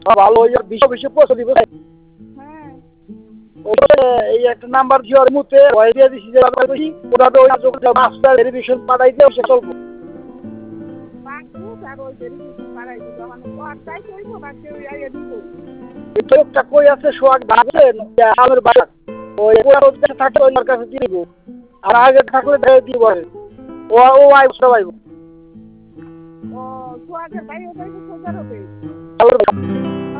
ভালো ওই বিশ্ব বিশ্ব পৌঁছে দিব। হ্যাঁ এই একটা নাম্বার দিয়ে ওর মুহূর্তে ভয় দিয়ে দিচ্ছি যে ওরা তো ওই মাস্টার ভেরিফিকেশন পাঠাই দিয়ে সে চলবো। বাকি আর ওই ভেরিফিকেশন পাঠাই দিব মানে কোয়াটাই কইব বাকি ওই আইয়া দিব। এই তো একটা কই আছে সোয়াগ ভাগছে আমের বাগান ওই পুরো ওদের থাকে ওই কাছে দিয়ে দিব। আর আগে থাকলে দিয়ে দিব ও ও আইব সব আইব। ও সোয়াগের ভাই ওটাই তো সোজার হবে।